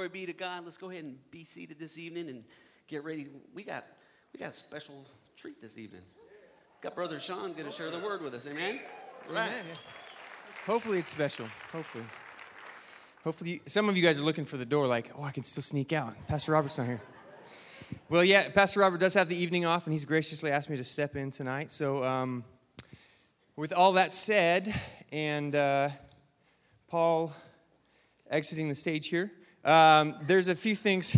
Glory be to God. Let's go ahead and be seated this evening and get ready. We got a special treat this evening. Got Brother Sean going to share the word with us. Amen? Right. Amen. Hopefully it's special. Hopefully some of you guys are looking for the door like, I can still sneak out. Pastor Robert's not here. Well, yeah, Pastor Robert does have the evening off, and he's graciously asked me to step in tonight. So with all that said, and Paul exiting the stage here, there's a few things.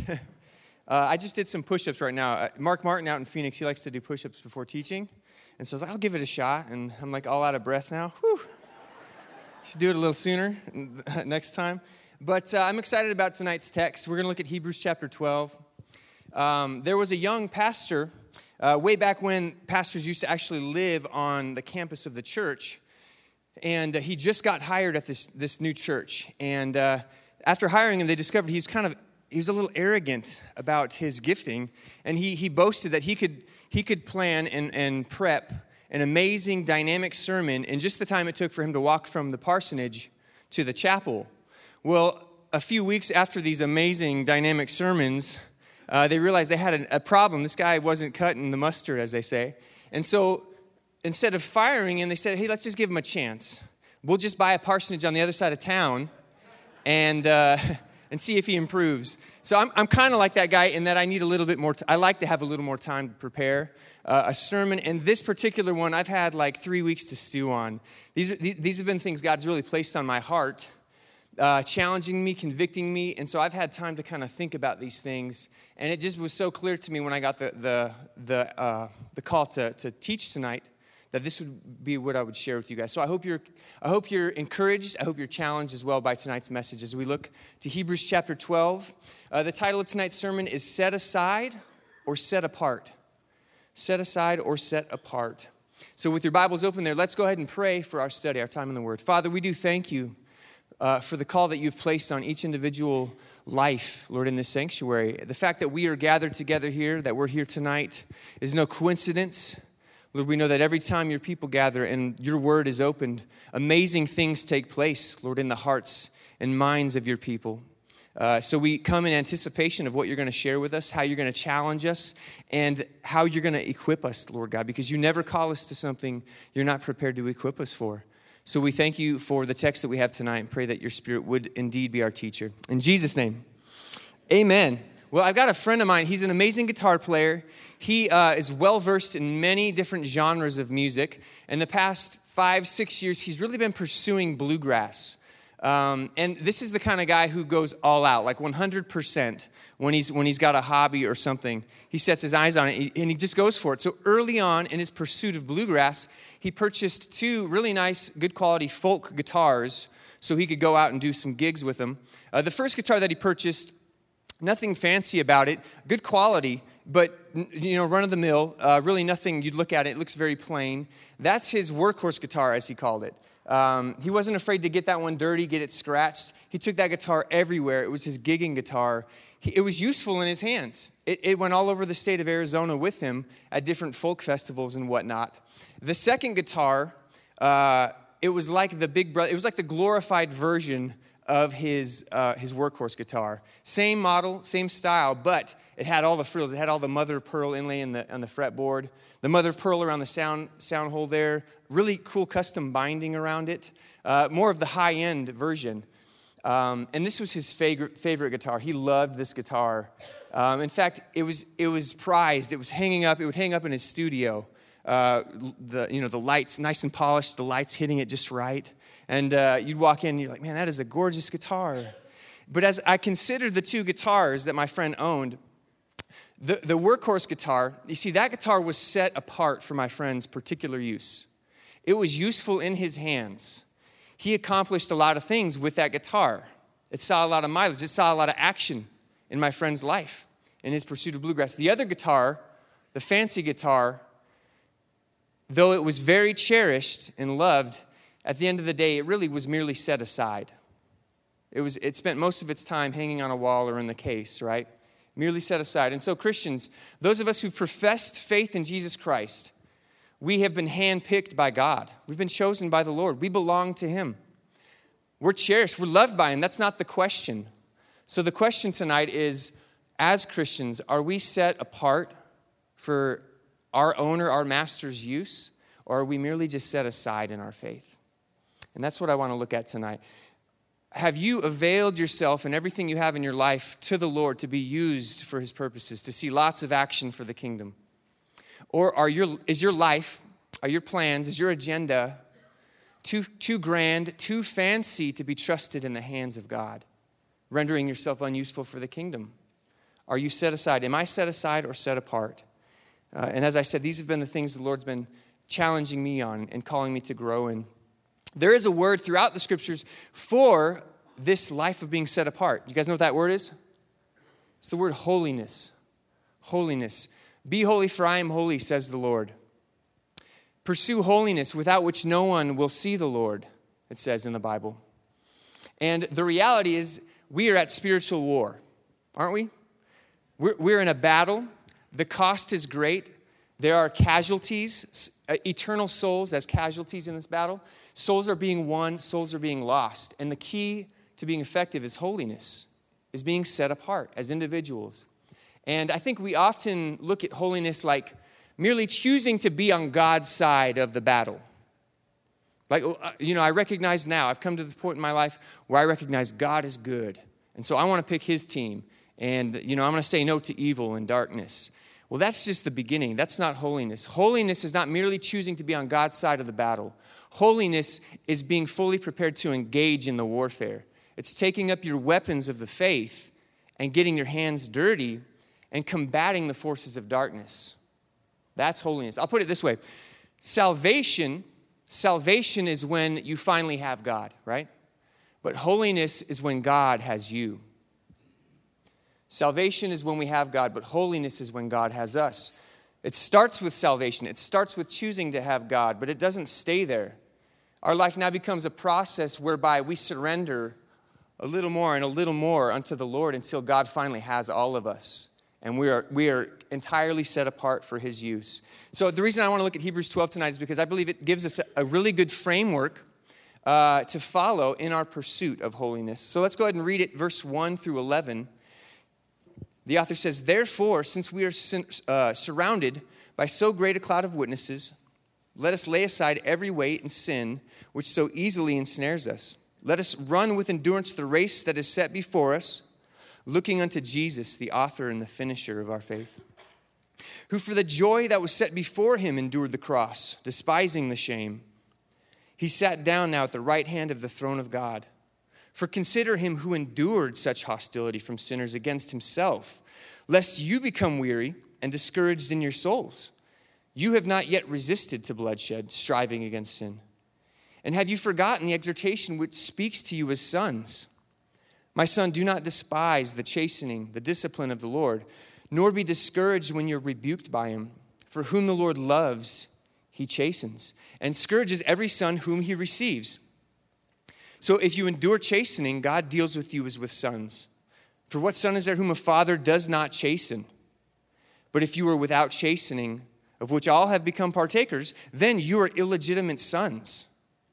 I just did some push-ups right now. Mark Martin out in Phoenix, he likes to do push-ups before teaching. And so I was like, I'll give it a shot. And I'm like all out of breath now. Whew. Should do it a little sooner next time. But I'm excited about tonight's text. We're going to look at Hebrews chapter 12. There was a young pastor way back when pastors used to actually live on the campus of the church. And he just got hired at this new church. And after hiring him, they discovered he was a little arrogant about his gifting. And he boasted that he could plan and prep an amazing, dynamic sermon in just the time it took for him to walk from the parsonage to the chapel. Well, a few weeks after these amazing, dynamic sermons, they realized they had a problem. This guy wasn't cutting the mustard, as they say. And so instead of firing him, they said, hey, let's just give him a chance. We'll just buy a parsonage on the other side of town and see if he improves. So I'm kind of like that guy in that I need a little bit more. I like to have a little more time to prepare a sermon. And this particular one, I've had like 3 weeks to stew on. These have been things God's really placed on my heart, challenging me, convicting me. And so I've had time to kind of think about these things. And it just was so clear to me when I got the call to teach tonight that this would be what I would share with you guys. So I hope you're encouraged. I hope you're challenged as well by tonight's message as we look to Hebrews chapter 12. The title of tonight's sermon is Set Aside or Set Apart. Set aside or set apart. So with your Bibles open there, let's go ahead and pray for our study, our time in the Word. Father, we do thank you for the call that you've placed on each individual life, Lord, in this sanctuary. The fact that we are gathered together here, that we're here tonight, is no coincidence. Lord, we know that every time your people gather and your word is opened, amazing things take place, Lord, in the hearts and minds of your people. So we come in anticipation of what you're going to share with us, how you're going to challenge us, and how you're going to equip us, Lord God, because you never call us to something you're not prepared to equip us for. So we thank you for the text that we have tonight and pray that your Spirit would indeed be our teacher. In Jesus' name, amen. Well, I've got a friend of mine. He's an amazing guitar player. He is well-versed in many different genres of music. In the past 5-6 years, he's really been pursuing bluegrass. And this is the kind of guy who goes all out, like 100% when he's got a hobby or something. He sets his eyes on it, and he just goes for it. So early on in his pursuit of bluegrass, he purchased 2 really nice, good quality folk guitars so he could go out and do some gigs with them. The first guitar that he purchased, nothing fancy about it, good quality, but run-of-the-mill, really nothing. You'd look at it, it looks very plain. That's his workhorse guitar, as he called it. He wasn't afraid to get that one dirty, get it scratched. He took that guitar everywhere. It was his gigging guitar. It was useful in his hands. It went all over the state of Arizona with him at different folk festivals and whatnot. The second guitar, it was like the big brother. It was like the glorified version of his workhorse guitar. Same model, same style, but it had all the frills. It had all the mother of pearl inlay on the fretboard, the mother of pearl around the sound hole there. Really cool custom binding around it. More of the high-end version. And this was his favorite guitar. He loved this guitar. In fact, it was prized. It would hang up in his studio. The lights nice and polished, the lights hitting it just right. And you'd walk in and you're like, man, that is a gorgeous guitar. But as I considered the 2 guitars that my friend owned, the workhorse guitar, you see, that guitar was set apart for my friend's particular use. It was useful in his hands. He accomplished a lot of things with that guitar. It saw a lot of mileage. It saw a lot of action in my friend's life in his pursuit of bluegrass. The other guitar, the fancy guitar, though it was very cherished and loved, at the end of the day, it really was merely set aside. It spent most of its time hanging on a wall or in the case, right? Merely set aside. And so Christians, those of us who professed faith in Jesus Christ, we have been handpicked by God. We've been chosen by the Lord. We belong to him. We're cherished. We're loved by him. That's not the question. So the question tonight is, as Christians, are we set apart for our owner, our master's use, or are we merely just set aside in our faith? And that's what I want to look at tonight. Have you availed yourself and everything you have in your life to the Lord to be used for his purposes, to see lots of action for the kingdom? Or is your life, are your plans, is your agenda too grand, too fancy to be trusted in the hands of God, rendering yourself unuseful for the kingdom? Are you set aside? Am I set aside or set apart? And as I said, these have been the things the Lord's been challenging me on and calling me to grow in. There is a word throughout the scriptures for this life of being set apart. You guys know what that word is? It's the word holiness. Holiness. Be holy, for I am holy, says the Lord. Pursue holiness, without which no one will see the Lord, it says in the Bible. And the reality is, we are at spiritual war, aren't we? We're in a battle. The cost is great. There are casualties, eternal souls as casualties in this battle. Souls are being won, souls are being lost. And the key to being effective is holiness, is being set apart as individuals. And I think we often look at holiness like merely choosing to be on God's side of the battle. Like, I recognize now, I've come to the point in my life where I recognize God is good. And so I want to pick his team. And, I'm going to say no to evil and darkness. Well, that's just the beginning. That's not holiness. Holiness is not merely choosing to be on God's side of the battle. Holiness is being fully prepared to engage in the warfare. It's taking up your weapons of the faith and getting your hands dirty and combating the forces of darkness. That's holiness. I'll put it this way. Salvation is when you finally have God, right? But holiness is when God has you. Salvation is when we have God, but holiness is when God has us. It starts with salvation. It starts with choosing to have God, but it doesn't stay there. Our life now becomes a process whereby we surrender a little more and a little more unto the Lord until God finally has all of us. And we are entirely set apart for his use. So the reason I want to look at Hebrews 12 tonight is because I believe it gives us a really good framework to follow in our pursuit of holiness. So let's go ahead and read it, verse 1 through 11. The author says, "Therefore, since we are surrounded by so great a cloud of witnesses, let us lay aside every weight and sin which so easily ensnares us. Let us run with endurance the race that is set before us, looking unto Jesus, the author and the finisher of our faith, who for the joy that was set before him endured the cross, despising the shame. He sat down now at the right hand of the throne of God. For consider him who endured such hostility from sinners against himself, lest you become weary and discouraged in your souls. You have not yet resisted to bloodshed, striving against sin. And have you forgotten the exhortation which speaks to you as sons? My son, do not despise the chastening, the discipline of the Lord, nor be discouraged when you're rebuked by him. For whom the Lord loves, he chastens, and scourges every son whom he receives. So if you endure chastening, God deals with you as with sons. For what son is there whom a father does not chasten? But if you are without chastening, of which all have become partakers, then you are illegitimate sons.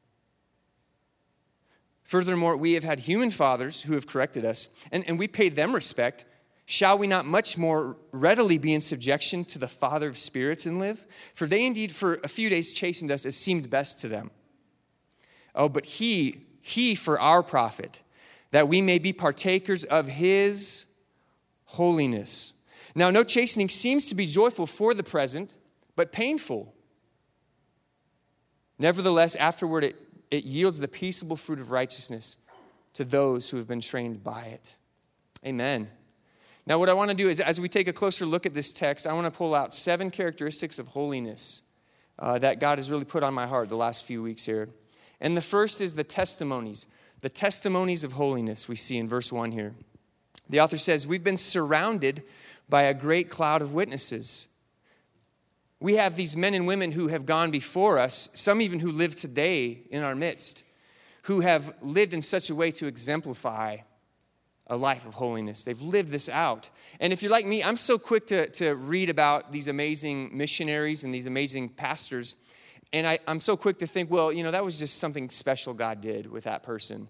Furthermore, we have had human fathers who have corrected us, and we pay them respect. Shall we not much more readily be in subjection to the Father of spirits and live? For they indeed for a few days chastened us as seemed best to them. Oh, but he for our profit, that we may be partakers of his holiness. Now, no chastening seems to be joyful for the present, but painful. Nevertheless, afterward it yields the peaceable fruit of righteousness to those who have been trained by it. Amen. Now, what I want to do is, as we take a closer look at this text, I want to pull out 7 characteristics of holiness that God has really put on my heart the last few weeks here. And the first is the testimonies of holiness we see in verse 1 here. The author says, we've been surrounded by a great cloud of witnesses. We have these men and women who have gone before us, some even who live today in our midst, who have lived in such a way to exemplify a life of holiness. They've lived this out. And if you're like me, I'm so quick to read about these amazing missionaries and these amazing pastors. And I'm so quick to think, well, that was just something special God did with that person.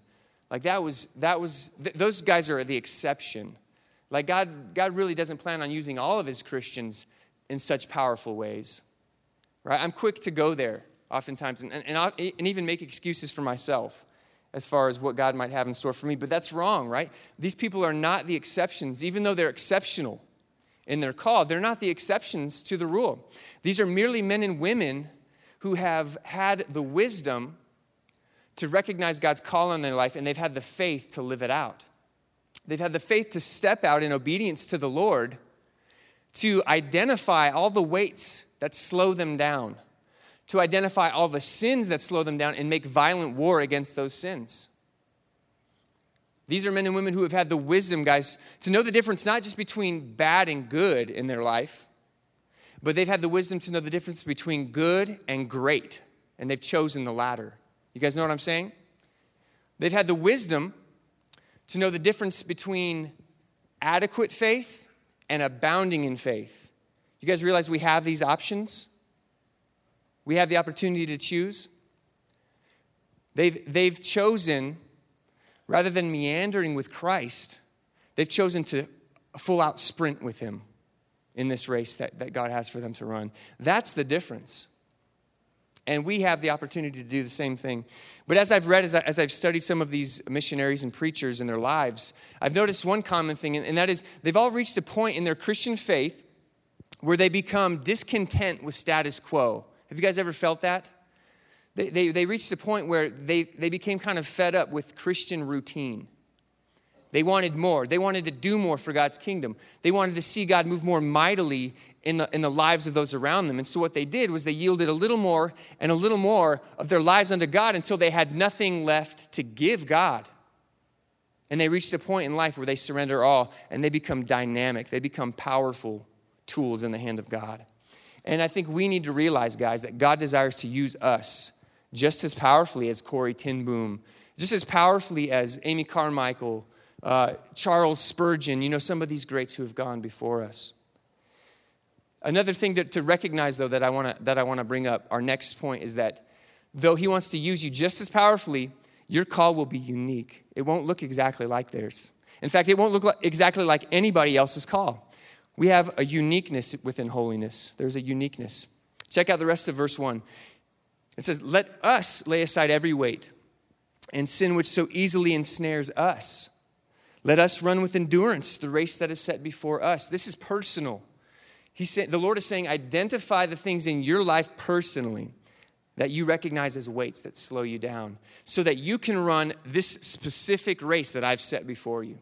Like those guys are the exception. Like God really doesn't plan on using all of his Christians in such powerful ways. Right? I'm quick to go there oftentimes and even make excuses for myself as far as what God might have in store for me. But that's wrong, right? These people are not the exceptions. Even though they're exceptional in their call, they're not the exceptions to the rule. These are merely men and women who have had the wisdom to recognize God's call on their life, and they've had the faith to live it out. They've had the faith to step out in obedience to the Lord, to identify all the weights that slow them down, to identify all the sins that slow them down and make violent war against those sins. These are men and women who have had the wisdom, guys, to know the difference not just between bad and good in their life, but they've had the wisdom to know the difference between good and great, and they've chosen the latter. You guys know what I'm saying? They've had the wisdom to know the difference between adequate faith and abounding in faith. You guys realize we have these options? We have the opportunity to choose. They've chosen, rather than meandering with Christ, they've chosen to full out sprint with him in this race that God has for them to run. That's the difference. And we have the opportunity to do the same thing. But as I've read, as I've studied some of these missionaries and preachers and their lives, I've noticed one common thing, and that is they've all reached a point in their Christian faith where they become discontent with status quo. Have you guys ever felt that? They reached a point where they became kind of fed up with Christian routine. They wanted more. They wanted to do more for God's kingdom. They wanted to see God move more mightily in the lives of those around them. And so what they did was they yielded a little more and a little more of their lives unto God until they had nothing left to give God. And they reached a point in life where they surrender all and they become dynamic. They become powerful tools in the hand of God. And I think we need to realize, guys, that God desires to use us just as powerfully as Corrie ten Boom, just as powerfully as Amy Carmichael, Charles Spurgeon, some of these greats who have gone before us. Another thing to recognize, though, that I want to bring up, our next point, is that though he wants to use you just as powerfully, your call will be unique. It won't look exactly like theirs. In fact, it won't look exactly like anybody else's call. We have a uniqueness within holiness. There's a uniqueness. Check out the rest of verse 1. It says, "Let us lay aside every weight and sin which so easily ensnares us. Let us run with endurance the race that is set before us." This is personal. The Lord is saying, identify the things in your life personally that you recognize as weights that slow you down so that you can run this specific race that I've set before you.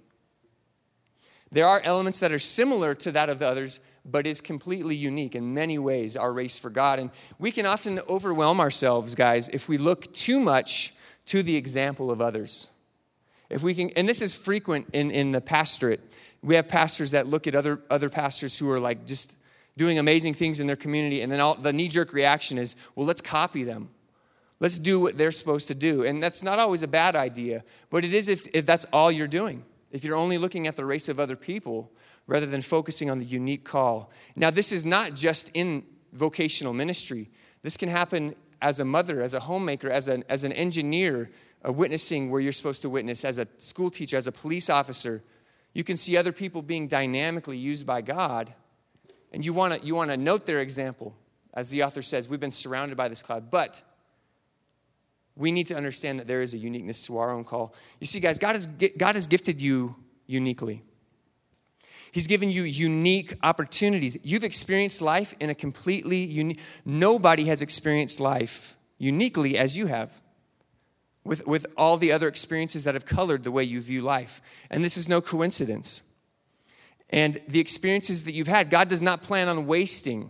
There are elements that are similar to that of the others, but is completely unique in many ways, our race for God. And we can often overwhelm ourselves, guys, if we look too much to the example of others. If we can, and this is frequent in the pastorate. We have pastors that look at other pastors who are like just doing amazing things in their community, and then the knee-jerk reaction is, well, let's copy them. Let's do what they're supposed to do. And that's not always a bad idea, but it is if that's all you're doing. If you're only looking at the race of other people rather than focusing on the unique call. Now, this is not just in vocational ministry. This can happen as a mother, as a homemaker, as an engineer, witnessing where you're supposed to witness, as a school teacher, as a police officer. You can see other people being dynamically used by God, and you want to note their example. As the author says, we've been surrounded by this cloud, but we need to understand that there is a uniqueness to our own call. You see, guys, God has gifted you uniquely. He's given you unique opportunities. You've experienced life in a completely unique... Nobody has experienced life uniquely as you have, with all the other experiences that have colored the way you view life. And this is no coincidence. And the experiences that you've had, God does not plan on wasting.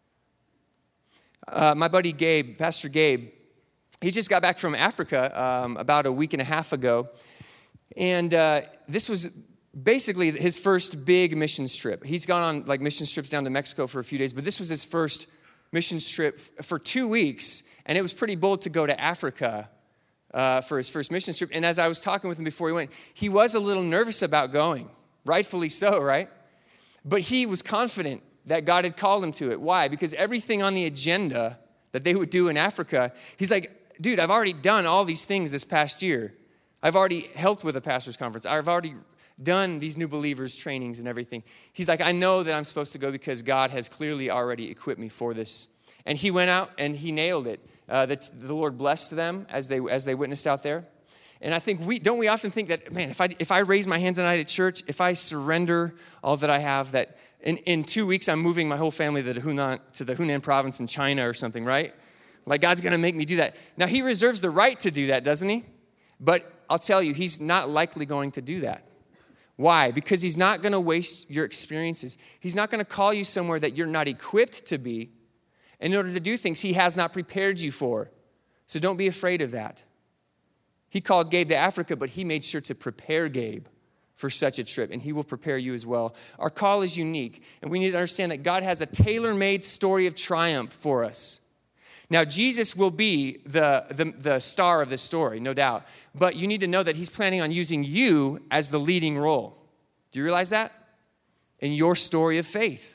My buddy Gabe, Pastor Gabe, he just got back from Africa about a week and a half ago. And this was basically his first big missions trip. He's gone on like missions trips down to Mexico for a few days, but this was his first missions trip for 2 weeks. And it was pretty bold to go to Africa for his first missions trip. And as I was talking with him before he went, he was a little nervous about going. Rightfully so, right? But he was confident that God had called him to it. Why? Because everything on the agenda that they would do in Africa, he's like, dude, I've already done all these things this past year. I've already helped with a pastor's conference. I've already done these new believers trainings and everything. He's like, I know that I'm supposed to go because God has clearly already equipped me for this. And he went out and he nailed it. The Lord blessed them as they witnessed out there. And I think we often think that, man, if I raise my hands tonight at church, if I surrender all that I have, that in 2 weeks I'm moving my whole family to the Hunan province in China or something, right? Like God's going to make me do that. Now, he reserves the right to do that, doesn't he? But I'll tell you, he's not likely going to do that. Why? Because he's not going to waste your experiences. He's not going to call you somewhere that you're not equipped to be in order to do things he has not prepared you for. So don't be afraid of that. He called Gabe to Africa, but he made sure to prepare Gabe for such a trip, and he will prepare you as well. Our call is unique, and we need to understand that God has a tailor-made story of triumph for us. Now, Jesus will be the star of this story, no doubt, but you need to know that he's planning on using you as the leading role. Do you realize that? In your story of faith.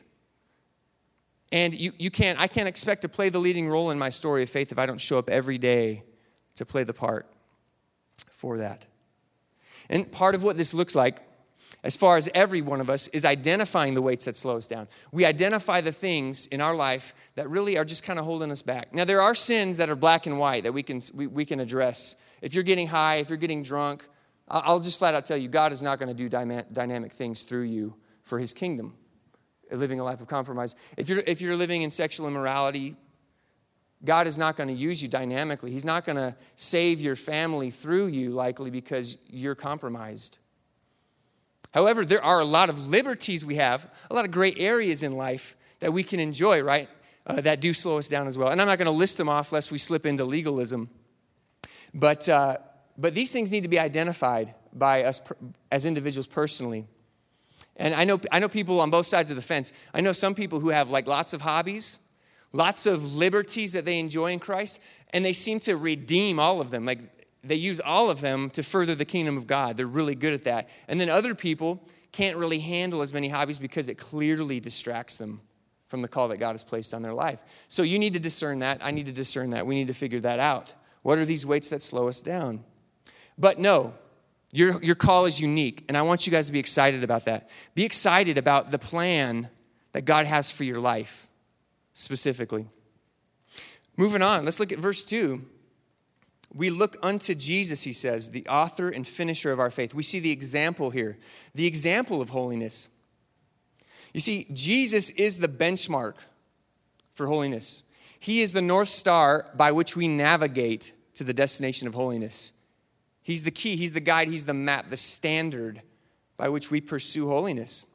And I can't expect to play the leading role in my story of faith if I don't show up every day to play the part for that. And part of what this looks like, as far as every one of us, is identifying the weights that slow us down. We identify the things in our life that really are just kind of holding us back. Now, there are sins that are black and white that we can address. If you're getting high, if you're getting drunk, I'll just flat out tell you, God is not going to do dynamic things through you for his kingdom, living a life of compromise. If you're living in sexual immorality, God is not going to use you dynamically. He's not going to save your family through you, likely, because you're compromised. However, there are a lot of liberties we have, a lot of gray areas in life that we can enjoy, right? That do slow us down as well. And I'm not going to list them off lest we slip into legalism. But these things need to be identified by us as individuals personally. And I know people on both sides of the fence. I know some people who have like lots of hobbies, lots of liberties that they enjoy in Christ, and they seem to redeem all of them. Like they use all of them to further the kingdom of God. They're really good at that. And then other people can't really handle as many hobbies because it clearly distracts them from the call that God has placed on their life. So you need to discern that. I need to discern that. We need to figure that out. What are these weights that slow us down? But no, your call is unique, and I want you guys to be excited about that. Be excited about the plan that God has for your life, specifically. Moving on, let's look at verse 2. We look unto Jesus, he says, the author and finisher of our faith. We see the example here, the example of holiness. You see, Jesus is the benchmark for holiness. He is the North Star by which we navigate to the destination of holiness. He's the key, he's the guide, he's the map, the standard by which we pursue holiness.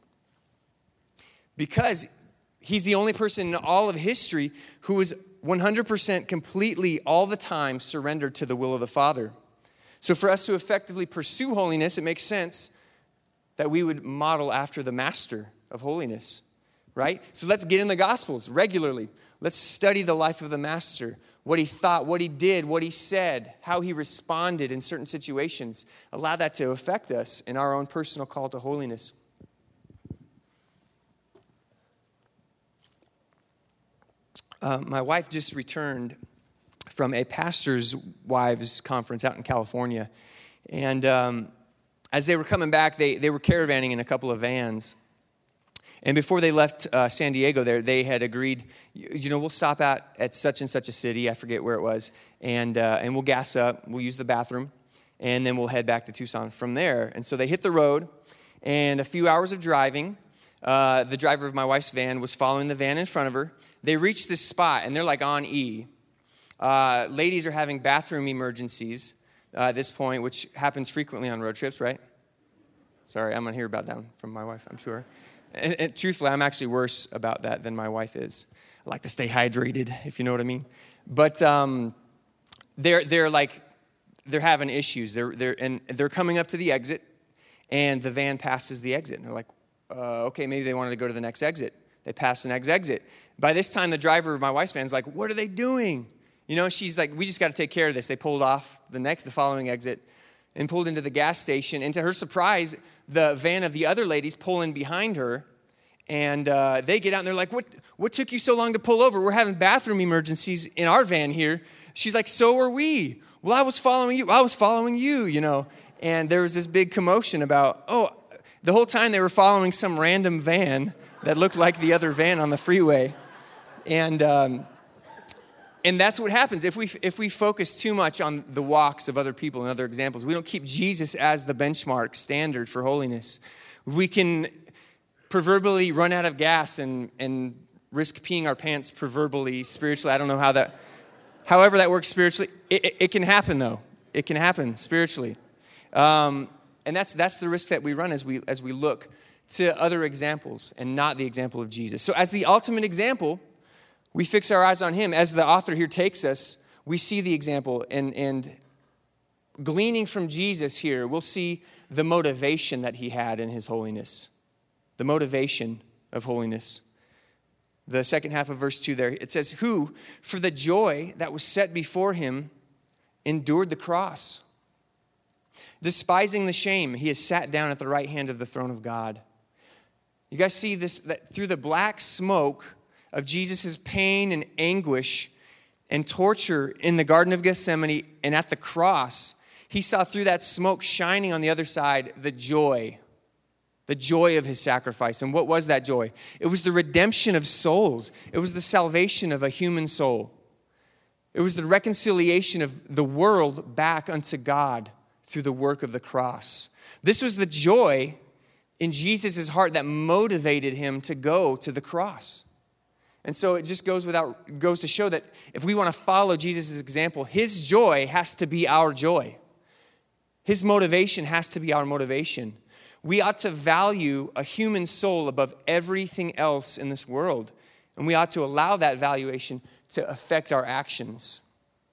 Because he's the only person in all of history who is 100% completely all the time surrendered to the will of the Father. So for us to effectively pursue holiness, it makes sense that we would model after the master of holiness, right? So let's get in the Gospels regularly. Let's study the life of the master, what he thought, what he did, what he said, how he responded in certain situations. Allow that to affect us in our own personal call to holiness. My wife just returned from a pastor's wives conference out in California. And as they were coming back, they were caravanning in a couple of vans. And before they left San Diego there, they had agreed, we'll stop at such and such a city, I forget where it was, and we'll gas up, we'll use the bathroom, and then we'll head back to Tucson from there. And so they hit the road, and a few hours of driving, the driver of my wife's van was following the van in front of her. They reached this spot, and they're like on E. Ladies are having bathroom emergencies at this point, which happens frequently on road trips, right? Sorry, I'm going to hear about that from my wife, I'm sure. And truthfully, I'm actually worse about that than my wife is. I like to stay hydrated, if you know what I mean. But they're having issues. They're coming up to the exit, and the van passes the exit. And they're like, okay, maybe they wanted to go to the next exit. They pass the next exit. By this time, the driver of my wife's van is like, what are they doing? She's like, we just got to take care of this. They pulled off the following exit and pulled into the gas station. And to her surprise, the van of the other ladies pull in behind her. And they get out and they're like, what took you so long to pull over? We're having bathroom emergencies in our van here. She's like, so are we. well, I was following you, you know. And there was this big commotion about, the whole time they were following some random van that looked like the other van on the freeway. And that's what happens if we focus too much on the walks of other people and other examples. We don't keep Jesus as the benchmark standard for holiness. We can proverbially run out of gas and risk peeing our pants proverbially, spiritually. I don't know however that works spiritually. It can happen, though. It can happen spiritually. And that's the risk that we run as we look to other examples and not the example of Jesus. So as the ultimate example, we fix our eyes on him. As the author here takes us, we see the example. And gleaning from Jesus here, we'll see the motivation that he had in his holiness. The motivation of holiness. The second half of verse 2 there, it says, who, for the joy that was set before him, endured the cross. Despising the shame, he has sat down at the right hand of the throne of God. You guys see this, that through the black smoke of Jesus' pain and anguish and torture in the Garden of Gethsemane and at the cross, he saw through that smoke shining on the other side the joy of his sacrifice. And what was that joy? It was the redemption of souls. It was the salvation of a human soul. It was the reconciliation of the world back unto God through the work of the cross. This was the joy in Jesus' heart that motivated him to go to the cross. And so it just goes to show that if we want to follow Jesus' example, his joy has to be our joy. His motivation has to be our motivation. We ought to value a human soul above everything else in this world. And we ought to allow that valuation to affect our actions.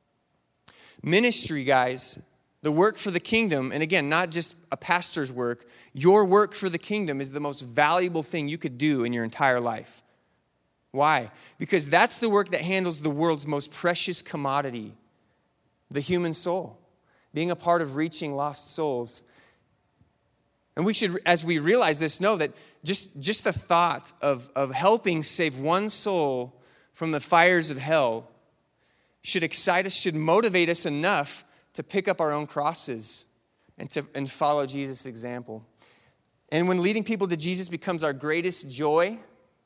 Ministry, guys, the work for the kingdom, and again, not just a pastor's work, your work for the kingdom is the most valuable thing you could do in your entire life. Why? Because that's the work that handles the world's most precious commodity, the human soul, being a part of reaching lost souls. And we should, as we realize this, know that just the thought of helping save one soul from the fires of hell should excite us, should motivate us enough to pick up our own crosses and follow Jesus' example. And when leading people to Jesus becomes our greatest joy,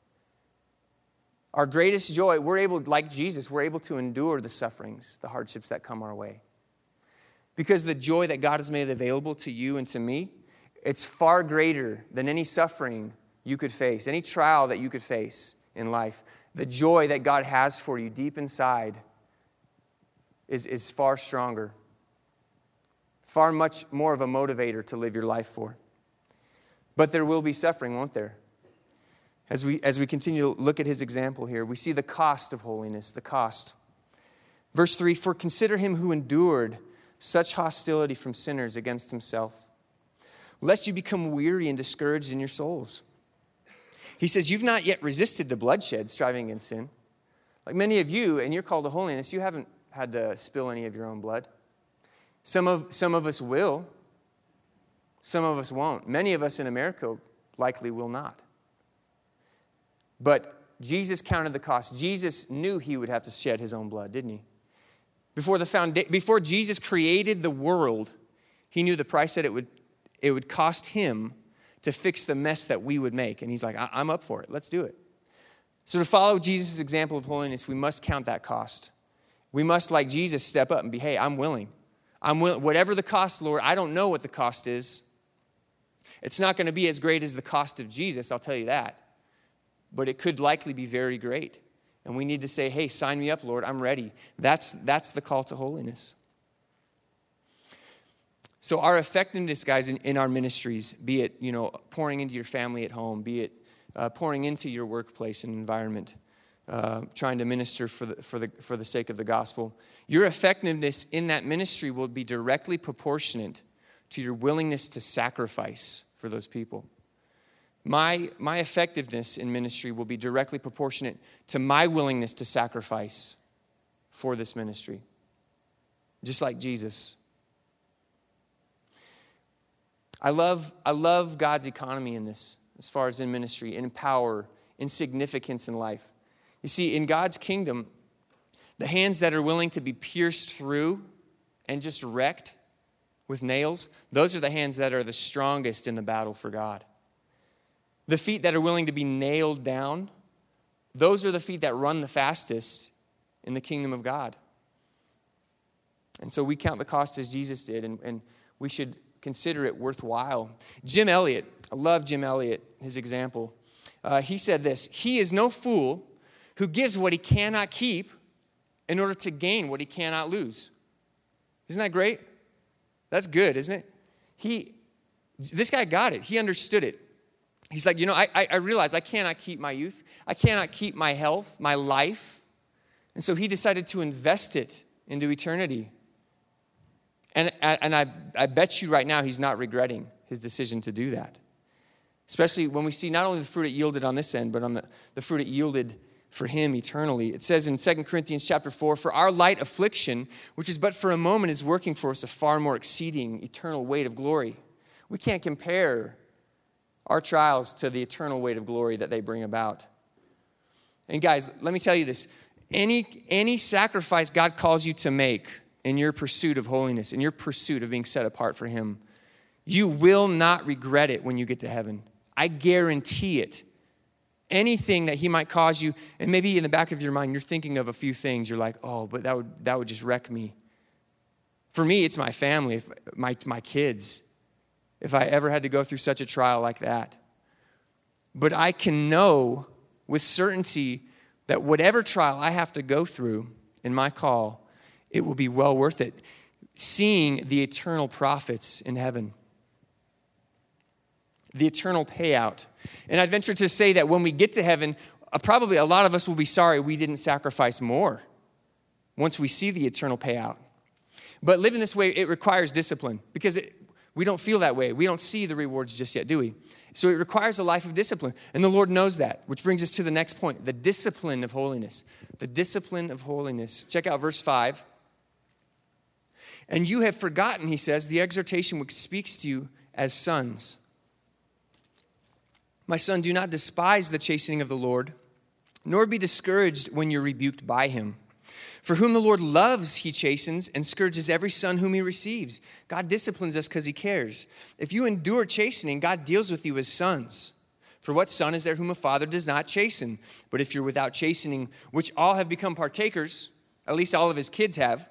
we're able, like Jesus, we're able to endure the sufferings, the hardships that come our way. Because the joy that God has made available to you and to me, it's far greater than any suffering you could face, any trial that you could face in life. The joy that God has for you deep inside is far stronger, far much more of a motivator to live your life for. But there will be suffering, won't there? As we continue to look at his example here, we see the cost of holiness, the cost. Verse 3, for consider him who endured such hostility from sinners against himself, lest you become weary and discouraged in your souls. He says, you've not yet resisted to bloodshed, striving against sin. Like many of you, and you're called to holiness, you haven't had to spill any of your own blood. Some of us will. Some of us won't. Many of us in America likely will not. But Jesus counted the cost. Jesus knew he would have to shed his own blood, didn't he? Before Jesus created the world, he knew the price that it would cost him to fix the mess that we would make. And he's like, I'm up for it. Let's do it. So to follow Jesus' example of holiness, we must count that cost. We must, like Jesus, step up and be, hey, I'm willing. Whatever the cost, Lord, I don't know what the cost is. It's not going to be as great as the cost of Jesus, I'll tell you that. But it could likely be very great. And we need to say, hey, sign me up, Lord, I'm ready. That's the call to holiness. So our effectiveness, guys, in our ministries, be it, pouring into your family at home, be it pouring into your workplace and environment, trying to minister for the sake of the gospel, your effectiveness in that ministry will be directly proportionate to your willingness to sacrifice for those people. My effectiveness in ministry will be directly proportionate to my willingness to sacrifice for this ministry, just like Jesus. I love God's economy in this, as far as in ministry, in power, in significance in life. You see, in God's kingdom, the hands that are willing to be pierced through and just wrecked with nails, those are the hands that are the strongest in the battle for God. The feet that are willing to be nailed down, those are the feet that run the fastest in the kingdom of God. And so we count the cost as Jesus did, and we should consider it worthwhile. Jim Elliot, I love Jim Elliot, his example. He said this: "He is no fool who gives what he cannot keep in order to gain what he cannot lose." Isn't that great? That's good, isn't it? This guy got it. He understood it. He's like, I realize I cannot keep my youth. I cannot keep my health, my life. And so he decided to invest it into eternity. And I bet you right now he's not regretting his decision to do that. Especially when we see not only the fruit it yielded on this end, but on the fruit it yielded for him eternally. It says in 2 Corinthians chapter 4, "For our light affliction, which is but for a moment, is working for us a far more exceeding eternal weight of glory." We can't compare our trials to the eternal weight of glory that they bring about. And guys, let me tell you this. Any sacrifice God calls you to make in your pursuit of holiness, in your pursuit of being set apart for him, you will not regret it when you get to heaven. I guarantee it. Anything that he might cause you, and maybe in the back of your mind, you're thinking of a few things. You're like, oh, but that would just wreck me. For me, it's my family, my kids, if I ever had to go through such a trial like that. But I can know with certainty that whatever trial I have to go through in my call, it will be well worth it. Seeing the eternal profits in heaven. The eternal payout. And I'd venture to say that when we get to heaven, probably a lot of us will be sorry we didn't sacrifice more once we see the eternal payout. But living this way, it requires discipline because we don't feel that way. We don't see the rewards just yet, do we? So it requires a life of discipline. And the Lord knows that, which brings us to the next point, the discipline of holiness. The discipline of holiness. Check out verse 5. "And you have forgotten," he says, "the exhortation which speaks to you as sons. My son, do not despise the chastening of the Lord, nor be discouraged when you're rebuked by him. For whom the Lord loves, he chastens and scourges every son whom he receives." God disciplines us because he cares. If you endure chastening, God deals with you as sons. "For what son is there whom a father does not chasten? But if you're without chastening, which all have become partakers," at least all of his kids have,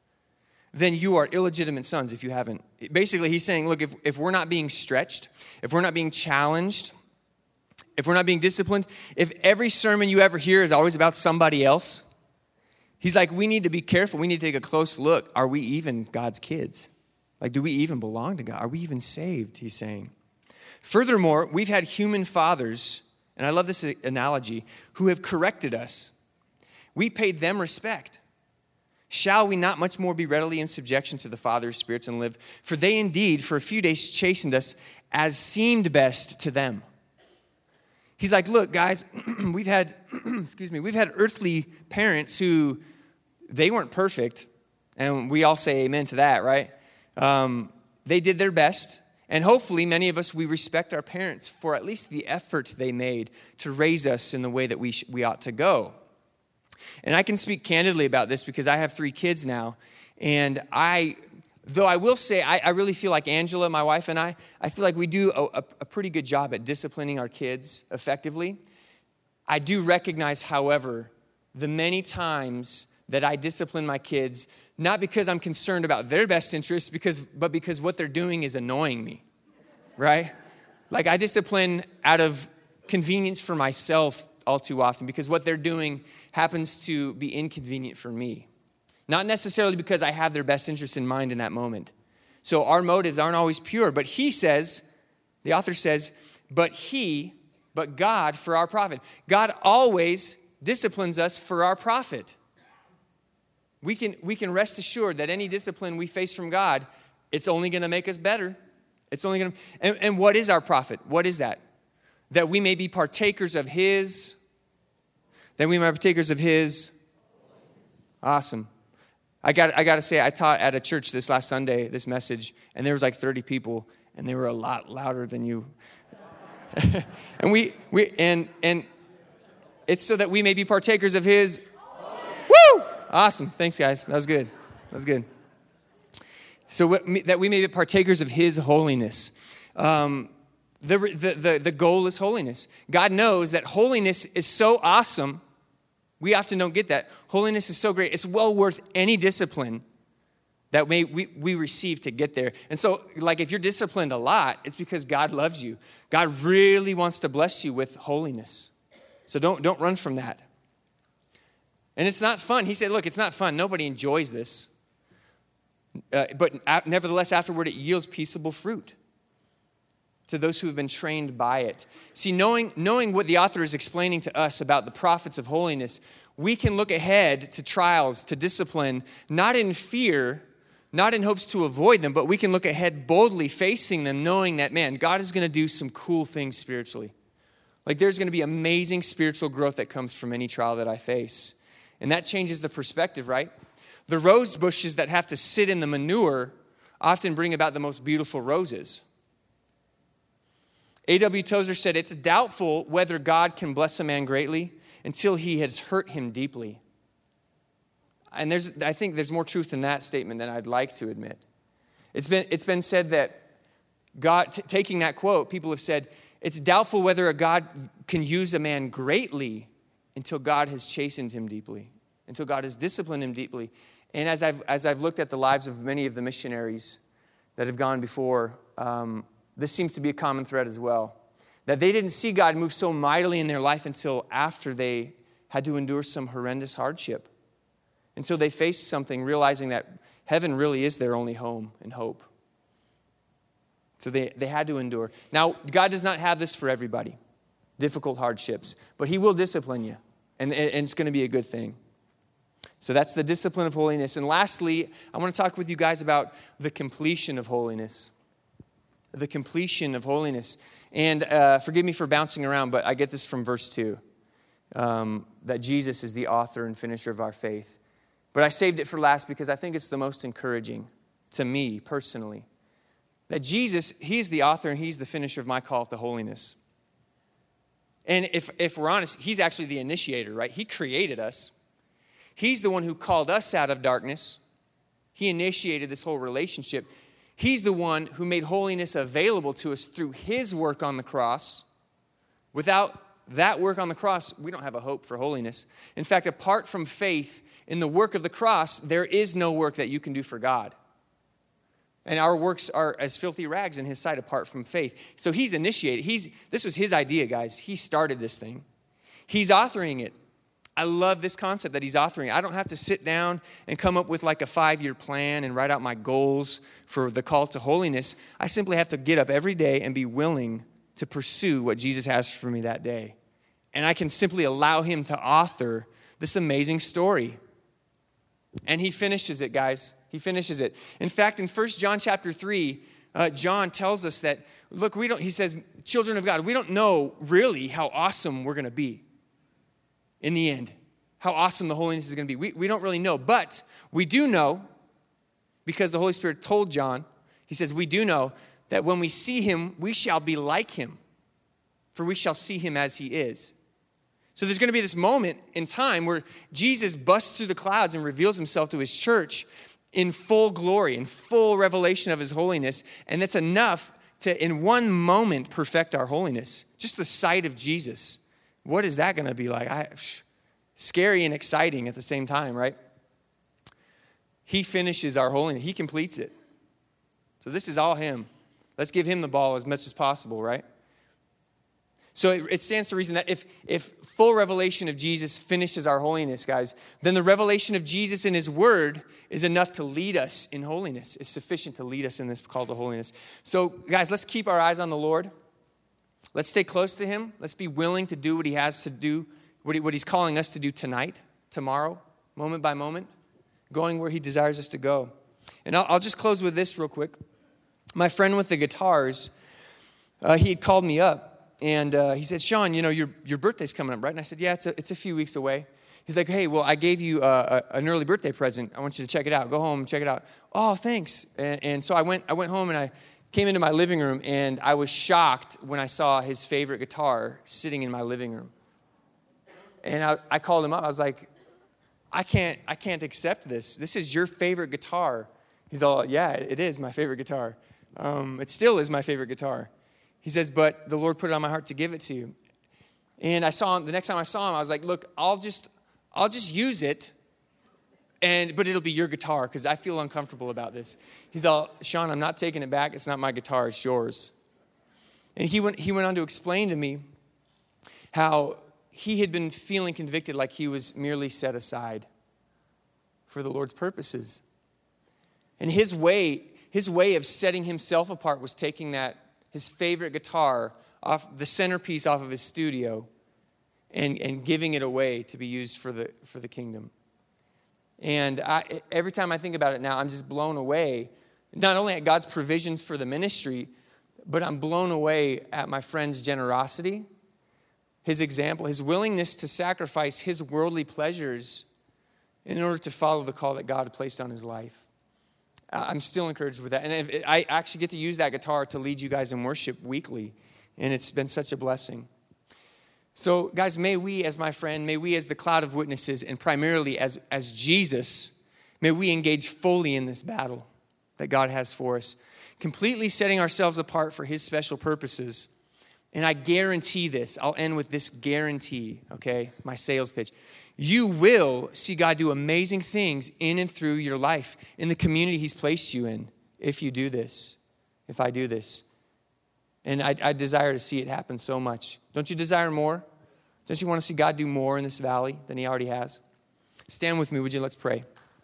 "then you are illegitimate sons if you haven't." Basically, he's saying, look, if we're not being stretched, if we're not being challenged, if we're not being disciplined, if every sermon you ever hear is always about somebody else, he's like, we need to be careful. We need to take a close look. Are we even God's kids? Like, do we even belong to God? Are we even saved? He's saying. Furthermore, we've had human fathers, and I love this analogy, who have corrected us. We paid them respect. Shall we not much more be readily in subjection to the Father of spirits and live? For they indeed, for a few days, chastened us as seemed best to them. He's like, look, guys, we've had earthly parents who, they weren't perfect, and we all say amen to that, right? They did their best, and hopefully many of us, we respect our parents for at least the effort they made to raise us in the way that we ought to go. And I can speak candidly about this because I have 3 kids now, and though I will say, I really feel like Angela, my wife, and I feel like we do a pretty good job at disciplining our kids effectively. I do recognize, however, the many times that I discipline my kids, not because I'm concerned about their best interests, but because what they're doing is annoying me, right? Like, I discipline out of convenience for myself all too often because what they're doing happens to be inconvenient for me. Not necessarily because I have their best interest in mind in that moment. So our motives aren't always pure. But he says, the author says, but God for our profit. God always disciplines us for our profit. We can rest assured that any discipline we face from God, it's only going to make us better. It's only going to. And what is our profit? What is that? That we may be partakers of his. That we may be partakers of his. Awesome. I got to say, I taught at a church this last Sunday, this message, and there was like 30 people, and they were a lot louder than you. and it's so that we may be partakers of his. Woo! Awesome. Thanks, guys. That was good. So that we may be partakers of his holiness. The goal is holiness. God knows that holiness is so awesome. We often don't get that. Holiness is so great. It's well worth any discipline that we receive to get there. And so, like, if you're disciplined a lot, it's because God loves you. God really wants to bless you with holiness. So don't run from that. And it's not fun. He said, look, it's not fun. Nobody enjoys this. But nevertheless, afterward, it yields peaceable fruit to those who have been trained by it. See, knowing what the author is explaining to us about the prophets of holiness, we can look ahead to trials, to discipline, not in fear, not in hopes to avoid them, but we can look ahead boldly facing them, knowing that, man, God is going to do some cool things spiritually. Like, there's going to be amazing spiritual growth that comes from any trial that I face. And that changes the perspective, right? The rose bushes that have to sit in the manure often bring about the most beautiful roses. A.W. Tozer said, it's doubtful whether God can bless a man greatly until he has hurt him deeply. And I think there's more truth in that statement than I'd like to admit. It's been said that God, taking that quote, people have said, it's doubtful whether a God can use a man greatly until God has chastened him deeply, until God has disciplined him deeply. And as I've looked at the lives of many of the missionaries that have gone before, this seems to be a common thread as well. That they didn't see God move so mightily in their life until after they had to endure some horrendous hardship. Until they faced something, realizing that heaven really is their only home and hope. So they had to endure. Now, God does not have this for everybody, difficult hardships. But he will discipline you, and it's going to be a good thing. So that's the discipline of holiness. And lastly, I want to talk with you guys about the completion of holiness. The completion of holiness. And forgive me for bouncing around, but I get this from verse 2. That Jesus is the author and finisher of our faith. But I saved it for last because I think it's the most encouraging to me personally. That Jesus, he's the author and he's the finisher of my call to holiness. And if we're honest, he's actually the initiator, right? He created us. He's the one who called us out of darkness. He initiated this whole relationship. He's the one who made holiness available to us through his work on the cross. Without that work on the cross, we don't have a hope for holiness. In fact, apart from faith in the work of the cross, there is no work that you can do for God. And our works are as filthy rags in his sight apart from faith. So he's initiated. This was his idea, guys. He started this thing. He's authoring it. I love this concept that he's authoring. I don't have to sit down and come up with like a 5-year plan and write out my goals for the call to holiness. I simply have to get up every day and be willing to pursue what Jesus has for me that day. And I can simply allow him to author this amazing story. And he finishes it, guys. He finishes it. In fact, in 1 John chapter 3, John tells us that, look, he says, children of God, we don't know really how awesome we're going to be in the end. How awesome the holiness is going to be. We don't really know. But we do know, because the Holy Spirit told John, he says, we do know that when we see him, we shall be like him. For we shall see him as he is. So there's going to be this moment in time where Jesus busts through the clouds and reveals himself to his church in full glory, in full revelation of his holiness. And that's enough to, in one moment, perfect our holiness. Just the sight of Jesus. What is that going to be like? Scary and exciting at the same time, right? He finishes our holiness. He completes it. So this is all him. Let's give him the ball as much as possible, right? So it stands to reason that if full revelation of Jesus finishes our holiness, guys, then the revelation of Jesus in his word is enough to lead us in holiness. It's sufficient to lead us in this call to holiness. So, guys, let's keep our eyes on the Lord. Let's stay close to him. Let's be willing to do what he has to do, what he's calling us to do tonight, tomorrow, moment by moment, going where he desires us to go. And I'll just close with this real quick. My friend with the guitars, he had called me up. And he said, Sean, your birthday's coming up, right? And I said, yeah, it's a few weeks away. He's like, hey, well, I gave you an early birthday present. I want you to check it out. Go home and check it out. Oh, thanks. And so I went home and I came into my living room, and I was shocked when I saw his favorite guitar sitting in my living room. And I called him up. I was like, I can't accept this. This is your favorite guitar He's all, yeah, it is my favorite guitar. It still is my favorite guitar. He says, but the Lord put it on my heart to give it to you. And the next time I saw him, I was like, look, I'll just use it, but it'll be your guitar because I feel uncomfortable about this. He's all, Sean, I'm not taking it back. It's not my guitar, it's yours. And he went on to explain to me how he had been feeling convicted like he was merely set aside for the Lord's purposes. And his way of setting himself apart was taking his favorite guitar off the centerpiece off of his studio and giving it away to be used for the kingdom. And every time I think about it now, I'm just blown away, not only at God's provisions for the ministry, but I'm blown away at my friend's generosity, his example, his willingness to sacrifice his worldly pleasures in order to follow the call that God had placed on his life. I'm still encouraged with that. And I actually get to use that guitar to lead you guys in worship weekly. And it's been such a blessing. So, guys, may we as my friend, may we as the cloud of witnesses, and primarily as Jesus, may we engage fully in this battle that God has for us, completely setting ourselves apart for his special purposes. And I guarantee this. I'll end with this guarantee, okay? My sales pitch. You will see God do amazing things in and through your life, in the community he's placed you in, if you do this, if I do this. And I desire to see it happen so much. Don't you desire more? Don't you want to see God do more in this valley than he already has? Stand with me, would you? Let's pray.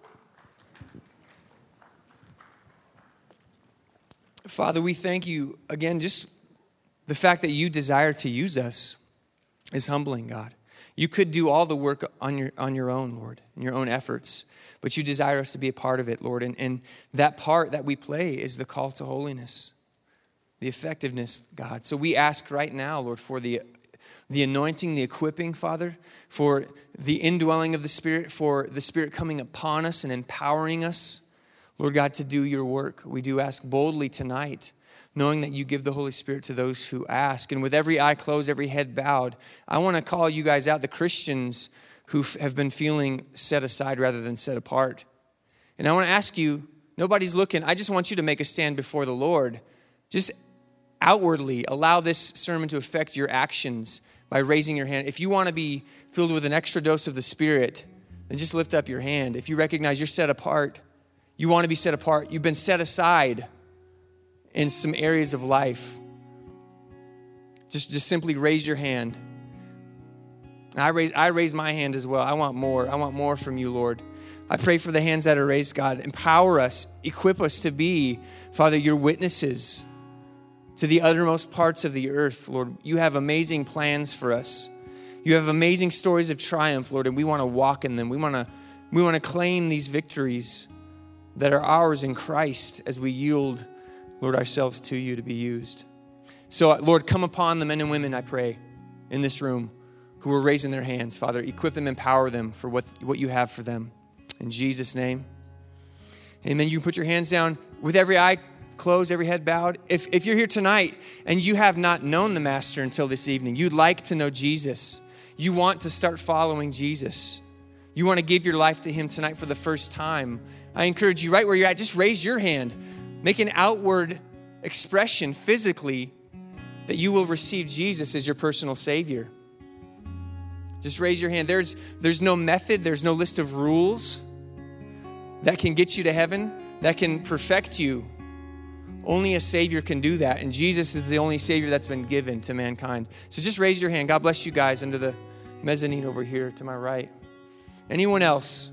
Father, we thank you, again, just the fact that you desire to use us is humbling, God. You could do all the work on your own, Lord, in your own efforts, but you desire us to be a part of it, Lord. And that part that we play is the call to holiness, the effectiveness, God. So we ask right now, Lord, for the anointing, the equipping, Father, for the indwelling of the Spirit, for the Spirit coming upon us and empowering us, Lord God, to do your work. We do ask boldly tonight, knowing that you give the Holy Spirit to those who ask. And with every eye closed, every head bowed, I want to call you guys out, the Christians who have been feeling set aside rather than set apart. And I want to ask you, nobody's looking. I just want you to make a stand before the Lord. Just outwardly allow this sermon to affect your actions by raising your hand. If you want to be filled with an extra dose of the Spirit, then just lift up your hand. If you recognize you're set apart, you want to be set apart, you've been set aside in some areas of life, just simply raise your hand. I raise my hand as well. I want more. I want more from you, Lord. I pray for the hands that are raised, God. Empower us, equip us to be, Father, your witnesses to the uttermost parts of the earth, Lord. You have amazing plans for us. You have amazing stories of triumph, Lord, and we want to walk in them. We want to claim these victories that are ours in Christ as we yield, Lord, ourselves to you to be used. So, Lord, come upon the men and women, I pray, in this room who are raising their hands. Father, equip them, empower them for what you have for them. In Jesus' name. Amen. You can put your hands down with every eye closed, every head bowed. If you're here tonight and you have not known the Master until this evening, you'd like to know Jesus. You want to start following Jesus. You want to give your life to him tonight for the first time. I encourage you right where you're at, just raise your hand. Make an outward expression physically that you will receive Jesus as your personal Savior. Just raise your hand. There's no method, there's no list of rules that can get you to heaven, that can perfect you. Only a Savior can do that. And Jesus is the only Savior that's been given to mankind. So just raise your hand. God bless you guys under the mezzanine over here to my right. Anyone else?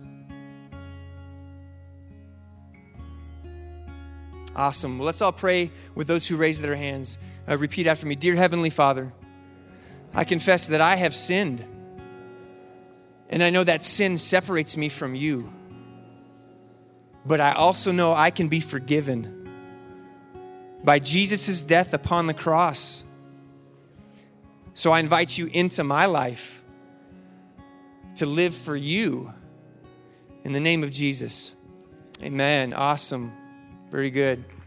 Awesome. Well, let's all pray with those who raise their hands. Repeat after me. Dear Heavenly Father, I confess that I have sinned. And I know that sin separates me from you. But I also know I can be forgiven by Jesus' death upon the cross. So I invite you into my life to live for you in the name of Jesus. Amen. Awesome. Very good.